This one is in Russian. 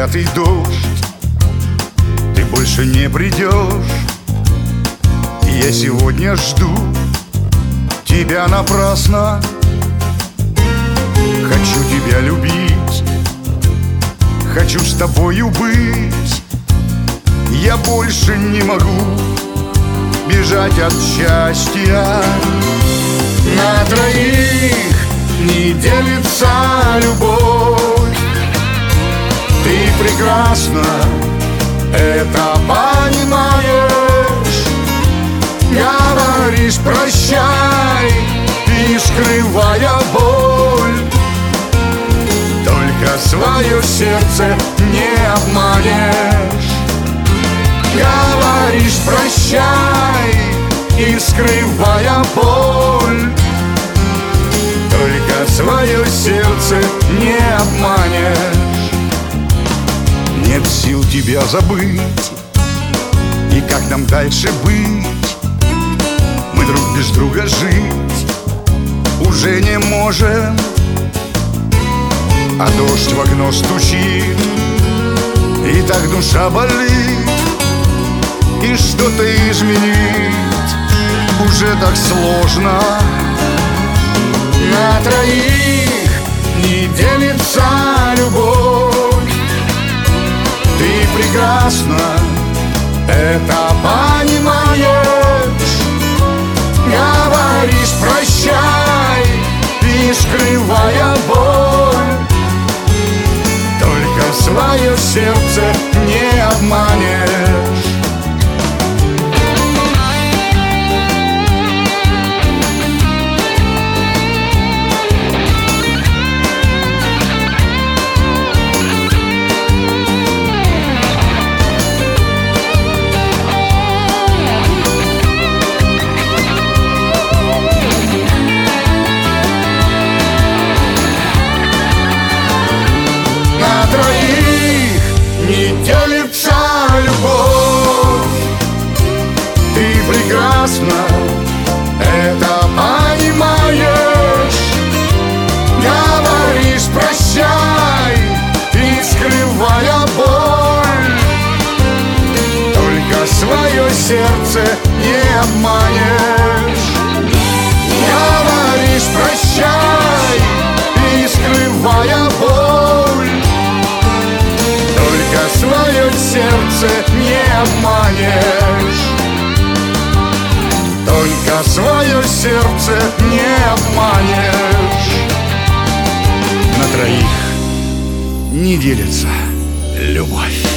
проклятый дождь, ты больше не придешь. И я сегодня жду тебя напрасно. Хочу тебя любить, хочу с тобою быть. Я больше не могу бежать от счастья. На троих не делится любовь. Ты прекрасно это понимаешь. Говоришь прощай и скрывая боль. Только свое сердце не обманешь. Говоришь прощай и скрывая боль. Только свое сердце не обманешь. Нет сил тебя забыть. И как нам дальше быть? Мы друг без друга жить уже не можем. А дождь в окно стучит, и так душа болит. И что-то изменить уже так сложно. На троих не делится любовь. Ты прекрасно это понимаешь. Говоришь прощай и скрывая боль. Только свое сердце не обманешь. Не делится любовь. Ты прекрасно это понимаешь. Говоришь прощай и скрывая боль. Только свое сердце не обманешь. Говоришь прощай и скрывая боль. Свое сердце не обманешь. Только свое сердце не обманешь. На троих не делится любовь.